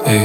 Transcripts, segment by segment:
Эй,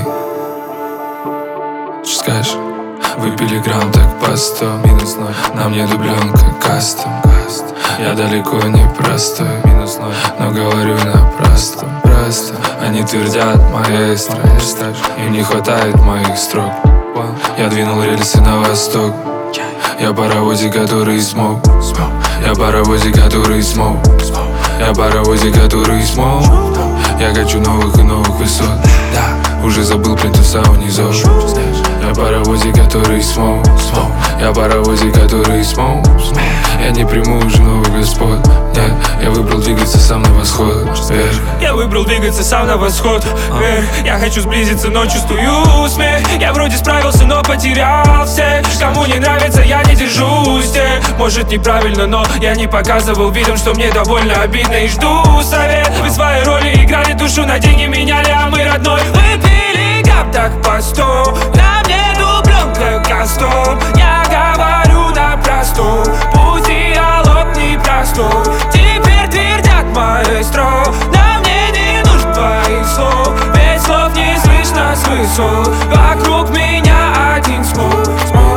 что скажешь? Выпили грамм так по 100, минус 0. На мне дубленка кастом. Я далеко не простой, минус 0. Но говорю на простом, просто. Они твердят, маэстро, им не хватает моих строк. Я двинул рельсы на восток. Я паровозик, который смог. Я паровозик, который смог. Я паровозик, который смог. Я хочу новых и новых высот. Да, уже забыл плинтуса унизов. Я паровозик, который смог. Я паровозик, который смог. Я не приму уже новых господ. Нет, я выбрал двигаться сам на восход. Я выбрал двигаться сам на восход. Я хочу сблизиться, но чувствую смех. Я вроде справился, но потерял всех. Кому не нравится, я не держусь. Может неправильно, но я не показывал видом, что мне довольно обидно и жду совет. Вы свои роли играли, душу на деньги меняли, а мы родной выпили гап так по 100. На мне дубленка кастом. Я говорю на простом, пусть диалог не простой. Теперь твердят маэстро, на мне не нужен твоих слов. Ведь слов не слышно с высот. Вокруг меня один смог.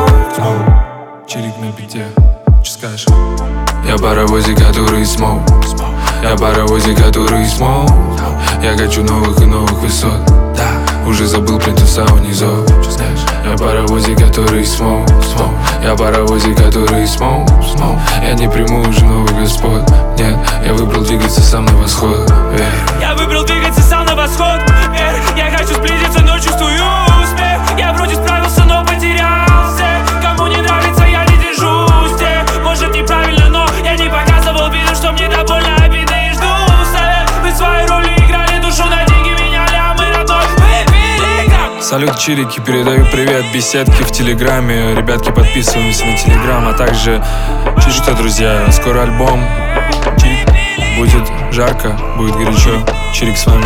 Чирик на бите, что скажешь? Я паровозик, который смог. Я паровозик, который смог. Я хочу новых и новых высот. Да, уже забыл плинтуса унизов. Я паровозик, который смог. Я паровозик, который смог. Я не приму уже новых господ. Нет, я выбрал двигаться сам на восход. Я выбрал двигаться сам на восход. Я хочу сблизиться, но чувствую смех. Я вроде справился, но потерялся. Кому не нравится, я не держусь. Может неправильно, но я не показывал виду, что мне довольно обидно и жду совет. Вы свои роли играли, душу на деньги меняли, а мы родной выпили грамм. Салют, чирики, передаю привет беседки в телеграме. Ребятки, подписываемся на телеграм, а также что, друзья, скоро альбом. Чирик, будет жарко, будет горячо. Чирик с вами.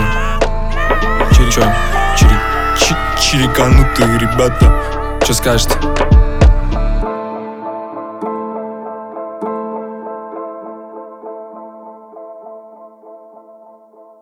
Чирик, чириканутые ребята. Что скажете?